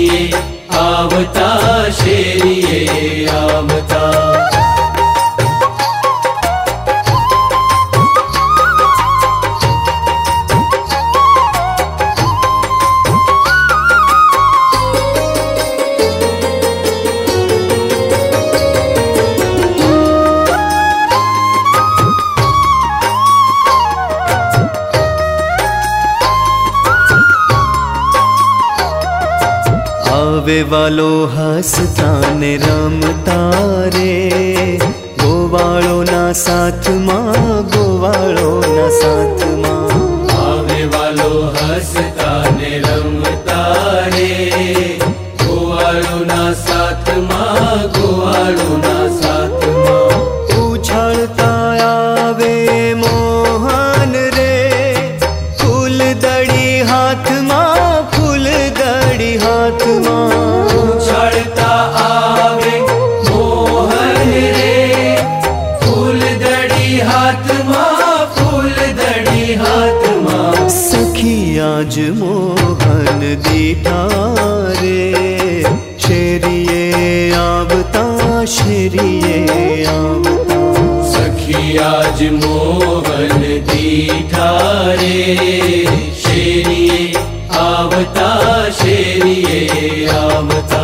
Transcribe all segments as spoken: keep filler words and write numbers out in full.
शेरिए आवता शेरिए आवता। आवे वालो हसता ने रमता रे, गोवाळो ना साथ मां गोवाळो ना साथ मां। आवे वालो हसता ने रमता रे, गोवाळो ना साथ मां गोवाळो ना साथ मां। उछाळता आवे मोहन रे, फूल दड़ी हाथ मां फूल दड़ी हाथ मां। उछाळता आवे मोहन रे, फूल दड़ी हाथ मां फूल दड़ी हाथ मां। सखी आज मोहन दीठा रे, शेरिए आवता शेरिए आवता। सखी आज मोहन दीठा रे, शेरिए शेरिये आवता।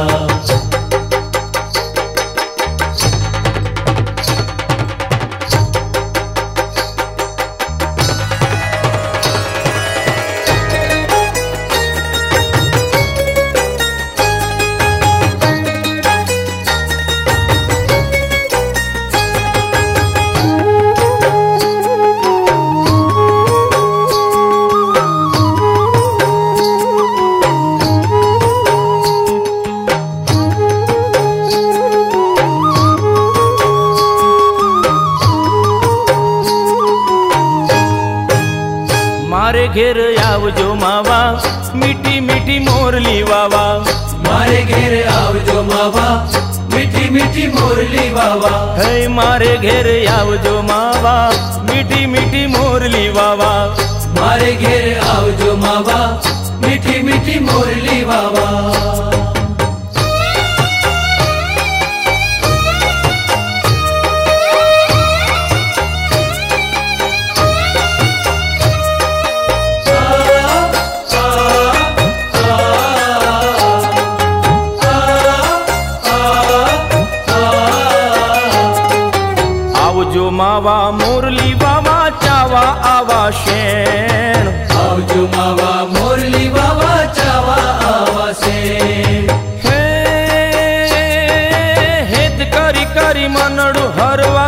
मारे घेर आवजो मावा, मीठी मीठी मोरली वावा। मारे घेर आवजो मावा, मीठी मीठी मोरली वावा। है मारे घेर आवजो मावा, मीठी मीठी मोरली वावा। मारे घेर आवजो मावा, मीठी मीठी मोरली वावा। आवजो मावा मोरली वावा, चावा आवा शेण। आवजो मावा मोरली वावा, चावा आवा शेण। हे हेत करी करी मनडू हरवा,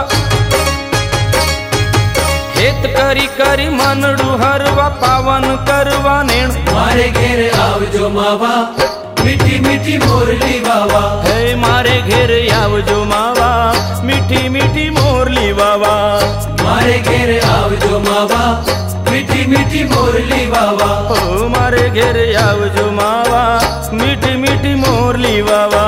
हेत करी करी मनडू हरवा, पावन करवा नेण। मारे घेर आवजो मावा, मीठी मीठी मोरली वावा। हे मारे घेर आवजो मावा, मीठी मीठी मोरली वावा। मारे घेर आवजो मावा, मीठी मीठी मोरली वावा। ओ मारे घेर आवजो मावा, मीठी मीठी मोरली वावा।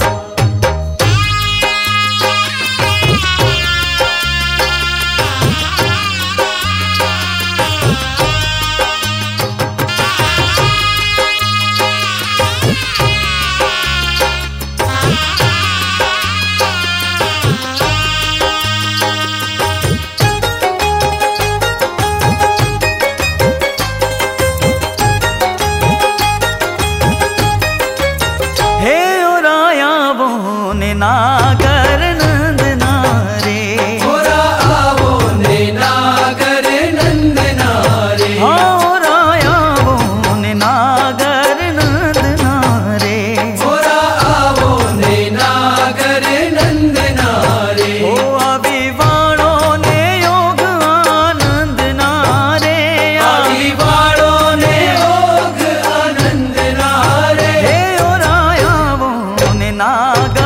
नागर नंद नारे, ओरा आवो ने नागर नंद नारे। ओरा आवो ने नागर नंद नारे। ओरा आवो ने नागर नंद नारे। ओ अभी वाणो ने योग आनंद नारे। अभी वाणो ने योग आनंद नारे। हे ओरा आवो ने नागर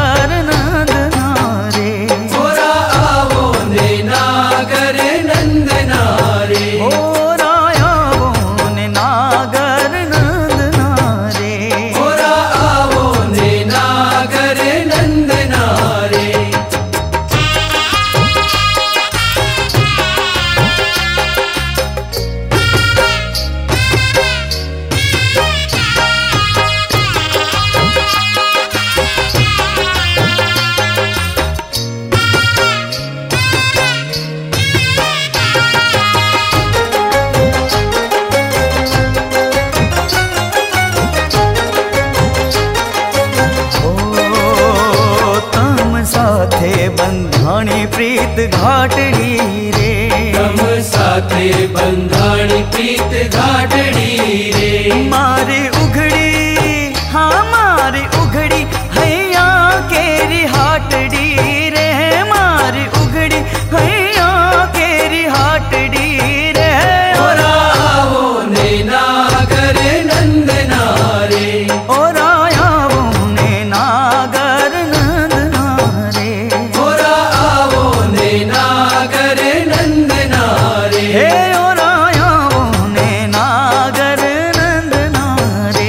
बंधाणी प्रीत घाटड़ी रे। तम साथे बंधाणी प्रीत घाटड़ी रे। मारी उघड़ी हाँ मारी उघड़ी हैया केरी हाटड़ी रे। मारी उघड़ी हैया केरी हाटड़ी रे। ओरा आवो ने नागर नंद नारे। ओरा आवो ने नागर नंद नारे। ओरा आवो ने नागर नंद नारे। हे ओरा आवो ने नागर नंद नारे।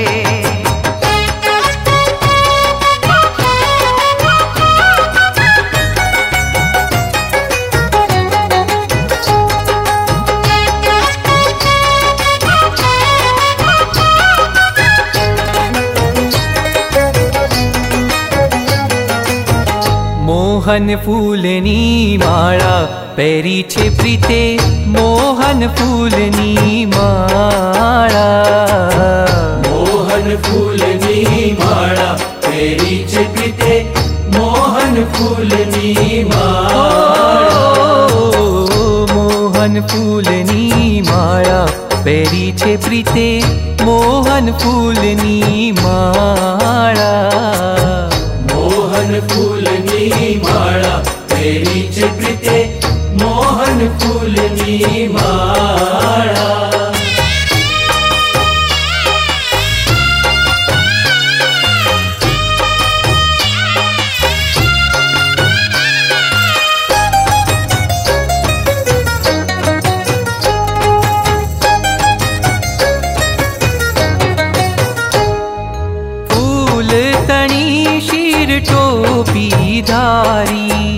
मोहन फूलनी माळा पेरी छे प्रीते। मोहन फूलनी माळा, मोहन मोहन फूलनी माळा पेरीचे प्रीते मोहन फूलनी माळा मोहन फूलनी माळा पेरीचे प्रीते मोहन फूलनी माळा मोहन फूलनी माळा पेरीचे प्रीते मोहन फूलनी माळा टोपी धारी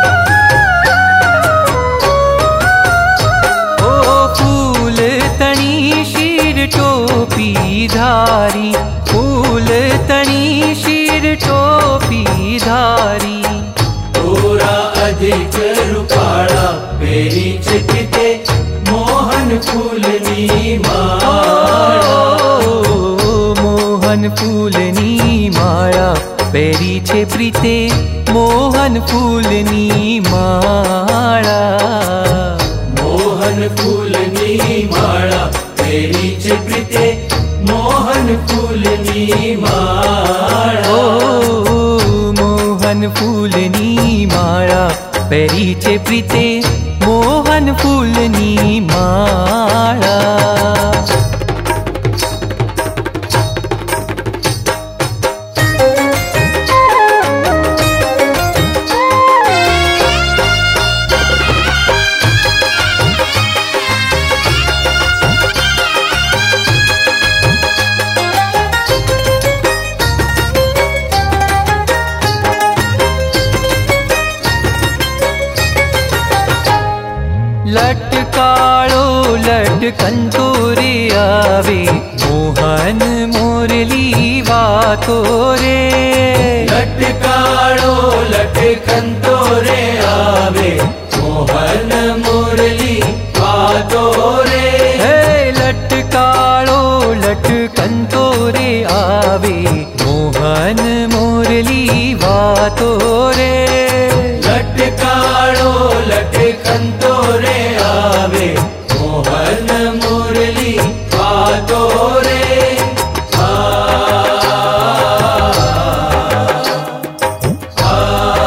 ओ फूल तणी शीर टोपी धारी फूल तणी शीर टोपी धारी थोरा अधिक रुपाळा पेरीचे प्रीते मोहन फूलनी माळा मोहन फूलनी माळा पेरीचे प्रीते मोहन फूलनी माळा मोहन फूलनी माळा पेरीचे प्रीते मोहन फूलनी माळा ओ मोहन फूलनी माळा पेरीचे प्रीते मोहन फूलनी माळा लटकाळो लटकंतो रे आवे मोहन मोरली वातो रे लटकाळो लटकंतो रे आवे मोहन मुरली वातो रे हे लटकाळो लटकंतो रे आवे मोहन मोरली वातो रे लटकाळो लटकंतो रे आवे मोहन मुरली वातो रे आ, आ,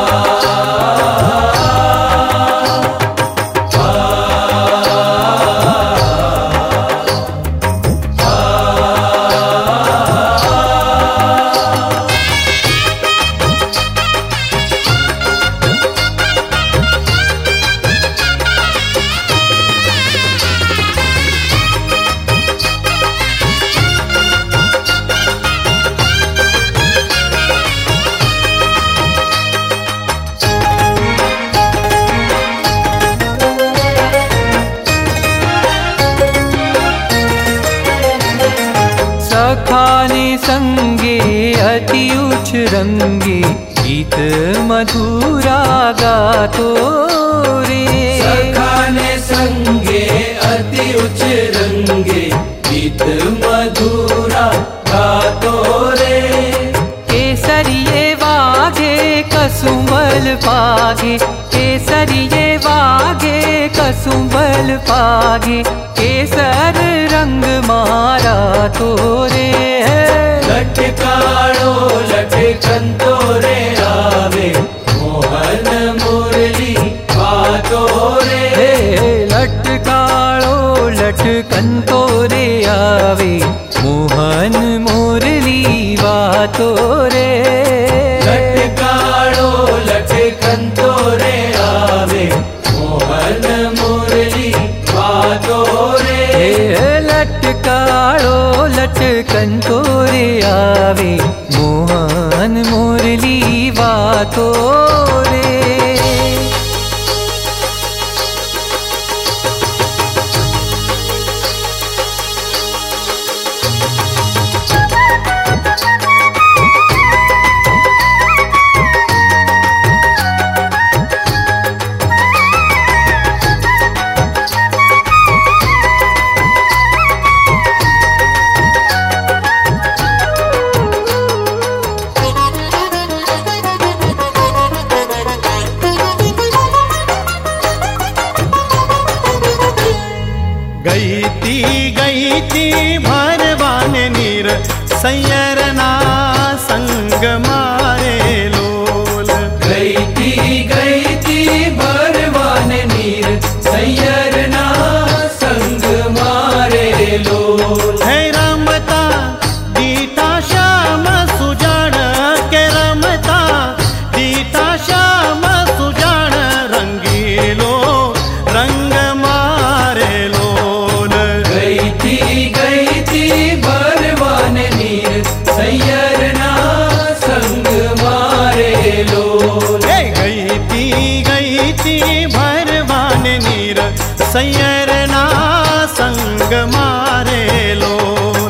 सखाने संगे अति उच्च रंगे गीत मधुरा गातो रे सखाने संगे अति उच्च रंगे गीत मधुरा गातो रे केसरिये वागे कसुंबल पागे केसरिये वागे कसुंबल पागे केसर रंग मारा तोरे लटकाळो लटकंतो रे आवे मोहन मुरली वातो रे लटकाळो लटकंतो रे आवे मोहन मुरली वातो रे लटकाळो लटकंतो रे आवे मोहन मुरली वातो रे लटकाळो लटकंतो रे आवे मोहन मुरली वातो रे गई ती गई ती भरवान नीर सैयरना संग मारे लोल। गई थी गई थी भरवान नीर सैयरना संग मारे लोल। है रमता दीता श्याम सुजान के रमता दीता श्याम सुजान रंगीलो रंग मारे लोल। गई थी गई थी भरवान नीर सैयरना संग मारे लोल। हे गई थी गई थी भरवान नीर सैयरना संग मारे लोल।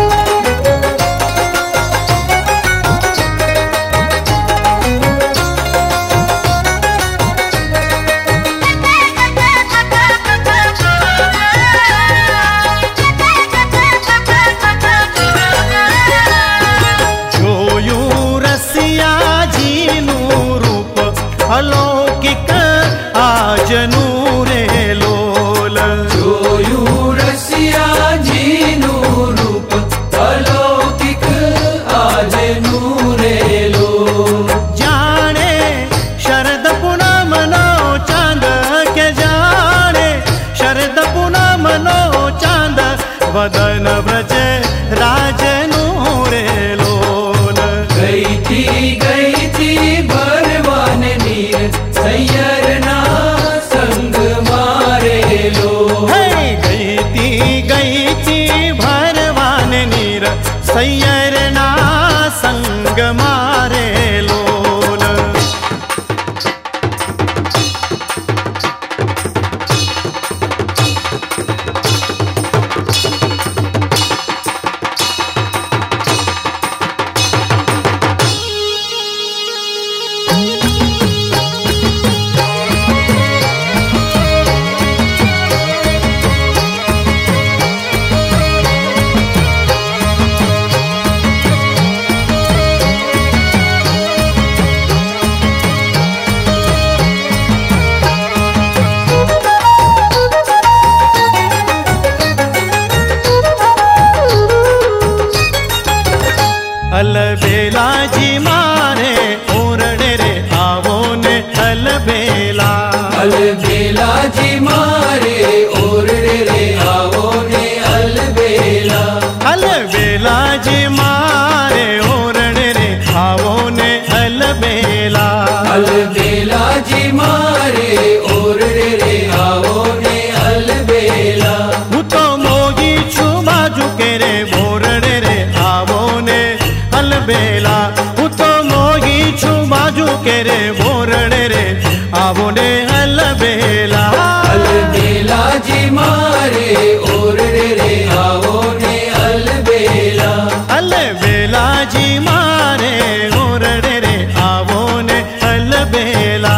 જોયું રસિયાજીનું રૂપ અલૌકિક આજનું રે લોલ। જોયું રસિયાજીનું રૂપ અલૌકિક આજનું રે લોલ। જાણે શરદ પૂનમનો ચાંદ કે જાણે શરદ પૂનમનો ચાંદ વદન વ્રજ રાજનું રે લોલ। ગઈ थी गई थी भरवान नीर सैयरना संग मारे लोल। હે ગઈ તી ગઈ તી ભરવાન નીર સૈયરના સંગ મારે લોલ। अलबेलाजी मारे ओरड़े रे आवो ने अलबेला। अलबेला जी मारे ओरड़े रे आवो ने अलबेला। अलबेलाजी मारे ओरड़े रे आवो ने अलबेला। अलबेला जी मारे ओरड़े रे आवो ने अलबेला। હું તો મોગી છું બાજુ કે રે બોરડે રે આવો ને अलबेला। હું તો મોગી છું બાજુ કે રે બોરડે રે આવો ને अलबेला। अलबेला जी मारे ओरड़े रे आवो ने अलबेला। अलबेलाजी मारे ओरड़े रे आवो ने अलबेला।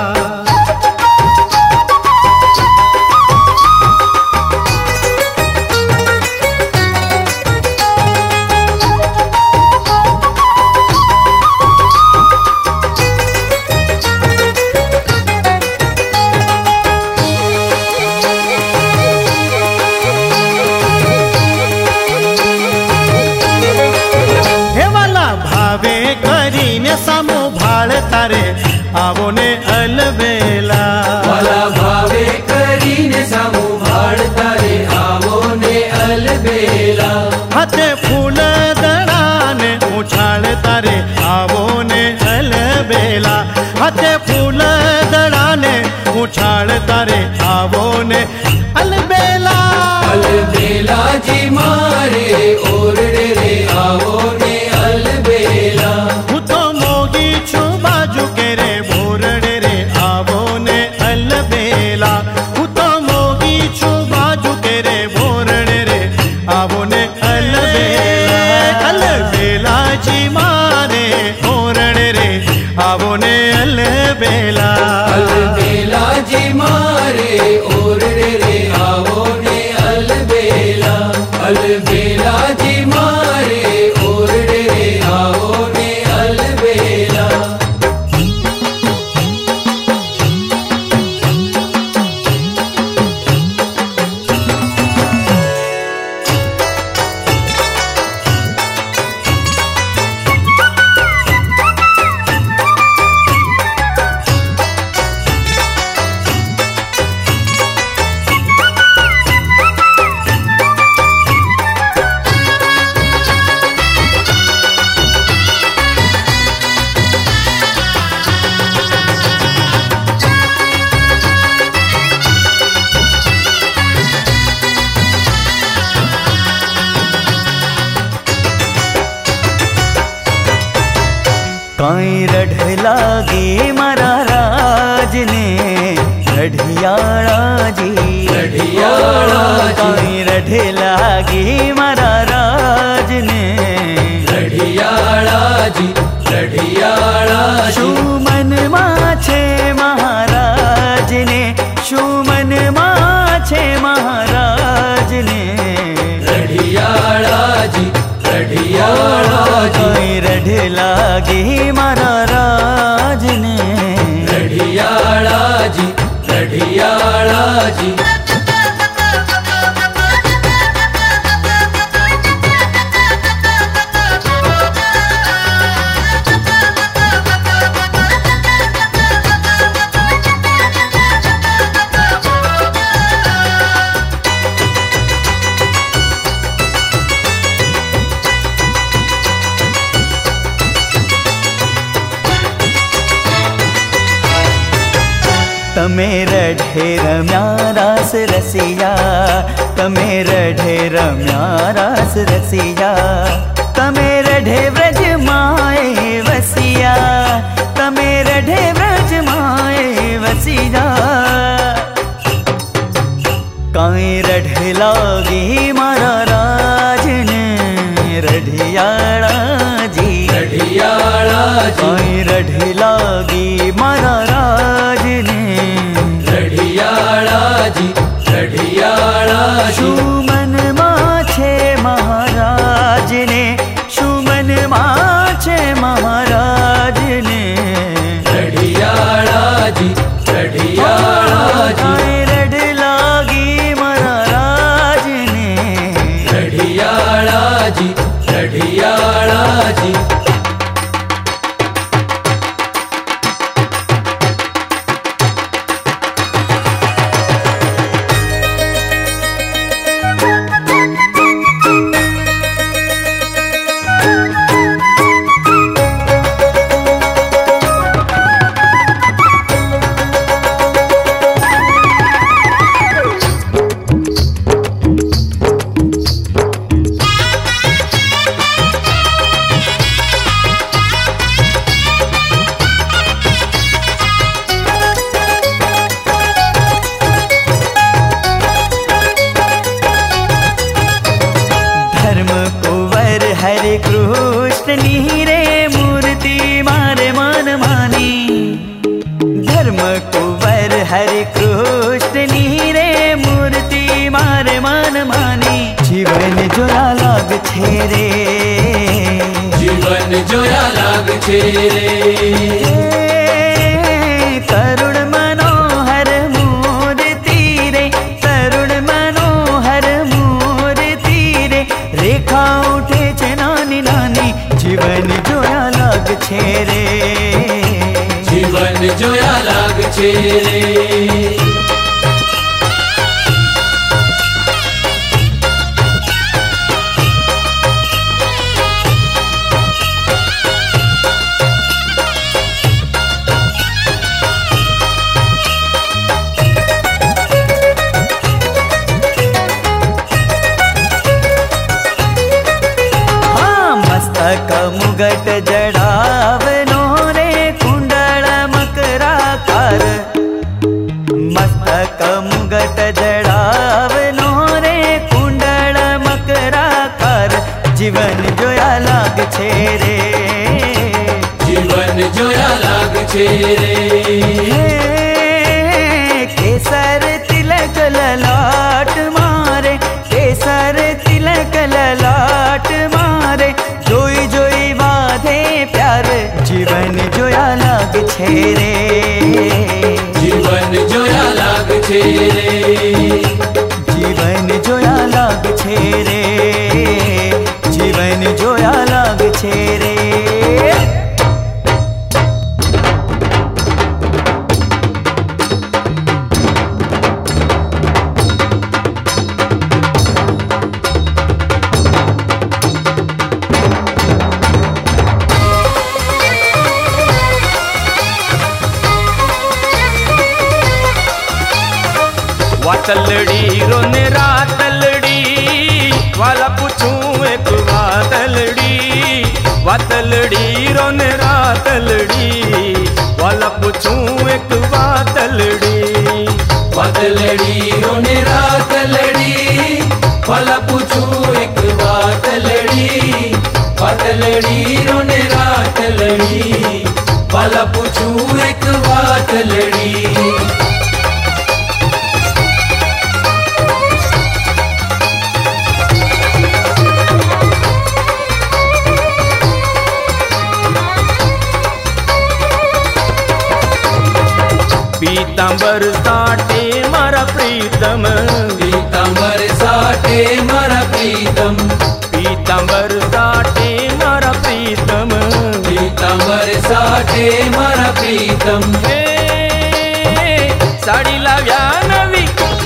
કરીને સામો ભાળ તારે આવો ને अलबेला। वाला भावे કરીને સામો ભાળ તારે આવો ને अलबेला। હાથે ફૂલ દડાને ઉછાળ તારે આવો ને अलबेला। હાથે ફૂલ દડાને ઉછાળ તારે આવો ને अलबेला। अलबेला जी मारे ओरड़े रे आवो ने अलबेला। હું તો મોગી છું બાજુ કે રે બોરડે लागी मारा राज ने रढ़ियाड़ा जी रढ़ियाड़ा जी रढ़े लागी मारा राज ने रढ़ियाड़ा जी रढ़ियाड़ा जी शुमन माछे महाराज ने शुमन माछे महाराज ने रढ़ियाड़ा जी रढ़ियाड़ा जी रढ़ लागी मारा राज ने रढ़ियाड़ा जी रढ़ियाड़ा जी तमे रढ़े रम्या रास रसिया तमे रढ़े रम्या रास रसिया तमे रढ़े व्रज माए वसिया तमे रढ़े व्रज माए वसिया काई रढ़े लागी मारा राज ने रढ़ियाड़ा जी रढ़ियाड़ा जी काई रढ़े लागी मारा राज ने रढ़ियाड़ा जी रढ़ियाड़ा जी शुमन माछे महाराज ने शुमन माछे महाराज ने रढ़ियाड़ा जी रढ़ियाड़ा जी रढ़ लागी महाराज ने रढ़ियाड़ा जी रढ़ियाड़ा जी हरे कृष्ण नीरे मूर्ति मारे मन मानी धर्म कुंवर हरे कृष्ण नीरे मूर्ति मारे मन मानी जीवन जोया लाग छेरे जीवन जोया लाग छेरे तरुण मनोहर मूर्ति रे तरुण मनोहर मूर्ति रे रेखा उठे नानी नानी जीवन जोया लाग छेरे जीवन जोया लाग छेरे मुगट जड़ावनो रे कुंडल मकराकार मस्तक मुगट जड़ावनो रे कुंडल मकराकार जीवन जोया लाग छेरे जीवन जोया लाग छेरे केसर तिलक ललाट मारे केसर तिलक ललाट मारे जोई जोई बाधे प्यार जीवन जोया लाग छेरे जीवन जोया लाग छेरे जीवन जोया लाग छेरे जीवन जोया लाग छेरे वातलड़ी रोन रातलड़ी वाला पूछूं एक वातलड़ी वातलड़ी रोन रातलड़ी पूछूं एक बातलड़ी। बातलड़ी रोने रातलड़ी, भला पूछूं एक बातलड़ी। बातलड़ी रोने रातलड़ी, भला पूछूं एक बातलड़ी। पीतांबर साटे मारा प्रीतम, पीतांबर साटे मारा प्रीतम। पीतांबर साटे मारा प्रीतम, पीतांबर साटे मारा प्रीतम। हे साडी लाव्या नवी,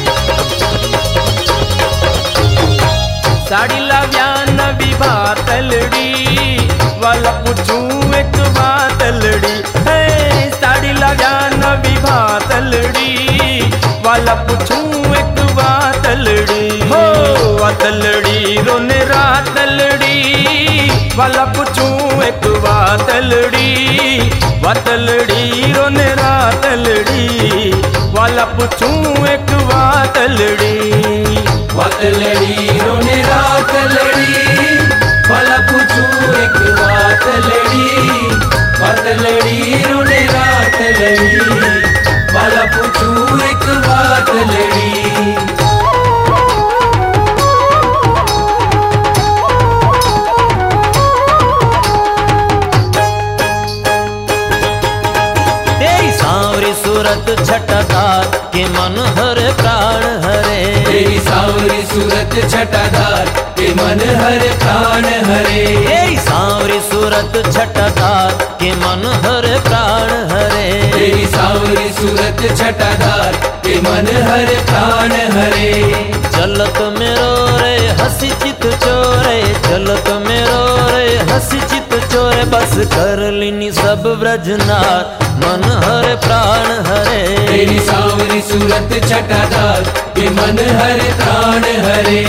साडी लाव्या नवी बातलड़ी, वाला पूछूं एक बातलड़ी। हे साडी लाव्या नवी बातलड़ी, वाला पूछूं एक बातलड़ी। हो बातलड़ी रोने रातलड़ी, वाला पूछूं एक बातलड़ी। बातलड़ी रोने रातलड़ी, वाला पूछूं एक बातलड़ी। बातलड़ी रोने रातलड़ी, भला पूछूं एक बातलड़ी। बातलड़ी रोने रातलड़ी, भला पूछूं एक बातलड़ी। सूरत छटादार के मन हरे प्राण हरे। तेरी सांवरी सूरत छटादार के मन हरे प्राण हरे। तेरी सांवरी सूरत छटादार के मन हरे प्राण हरे। तेरी सांवरी सूरत छटादार के मन हरे प्राण हरे। चलत मेरो रे हसी चित चोरे, चलत मेरो रे हसी चित चोरे। बस कर लीनी सब ब्रजनार मन हरे प्राण हरे। तेरी सांवरी सूरत छटादार के मन हरे प्राण हरे।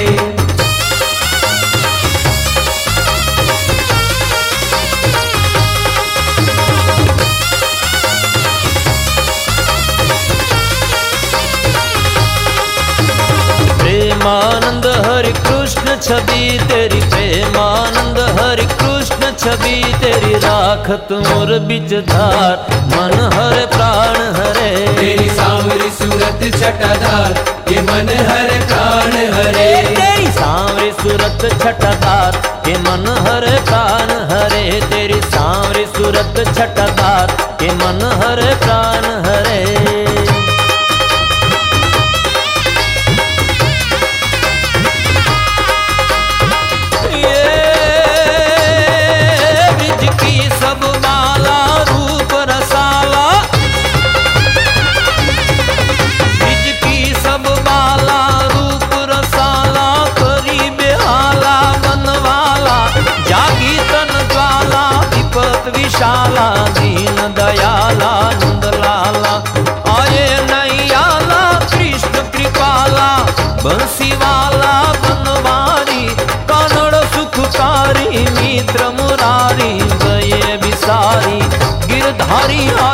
प्रेमानंद हरि कृष्ण छवि तेरी, प्रेमानंद हरि कृष्ण छवि तेरी। राखत मोर बिच धार मन हरे प्राण हरे। तेरी सांवरी सूरत छटादार के मन हरे प्राण हरे। तेरी सांवरी सूरत छटादार के मन हरे प्राण हरे। तेरी सांवरी सूरत छटादार के मन हरे प्राण हरे। विशाला दीन दयाला नंद लाला, आये नैयाला कृष्ण कृपाला। बंसी वाला बनवारी कन्नड़ सुखकारी, मित्र मुरारी गए बिसारी। गिरधारी